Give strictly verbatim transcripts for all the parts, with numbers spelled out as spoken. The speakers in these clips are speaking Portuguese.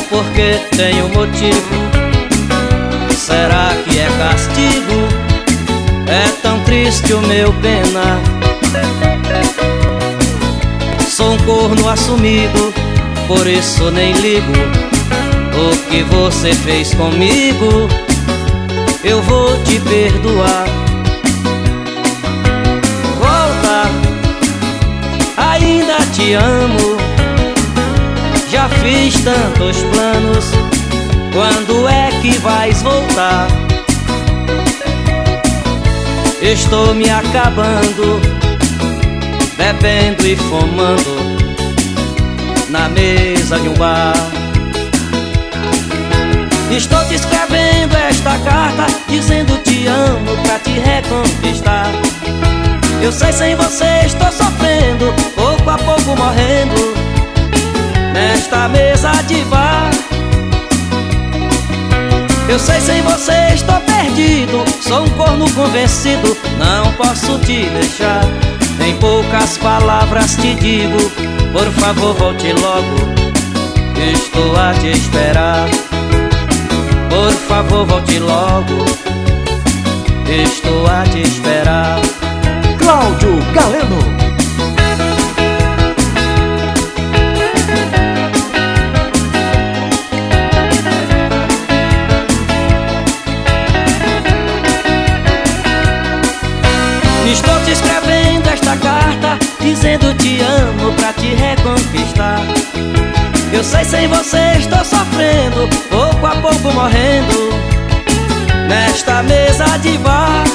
porque tem um motivo. Será que é castigo? É tão triste o meu penar. Sou um corno assumido, por isso nem ligo o que você fez comigo. Eu vou te perdoar. Volta, ainda te amo. Já fiz tantos planos. Quando é que vais voltar? Estou me acabando, bebendo e fumando na mesa de um bar. Estou te escrevendo esta carta, dizendo te amo pra te reconquistar. Eu sei, sem você estou sofrendo, pouco a pouco morrendo nesta mesa de bar. Eu sei, sem você estou perdido, sou um corno convencido, não posso te deixar. Em poucas palavras te digo, por favor volte logo, estou a te esperar. Por favor volte logo, estou a te esperar. Cláudio Galeno. Estou te escrevendo esta carta, dizendo te amo pra te reconquistar. Eu sei, sem você estou sofrendo, pouco a pouco morrendo nesta mesa de bar.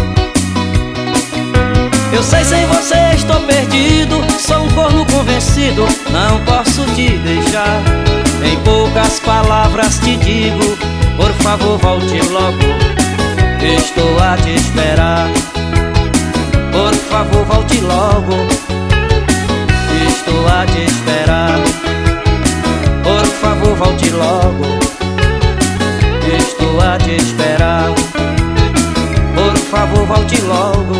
Eu sei, sem você estou perdido, sou um corno convencido, não posso te deixar. Em poucas palavras te digo, por favor volte logo, estou a te esperar. Por favor volte logo, estou a te esperar. Por favor volte logo, estou a te esperar. Por favor volte logo,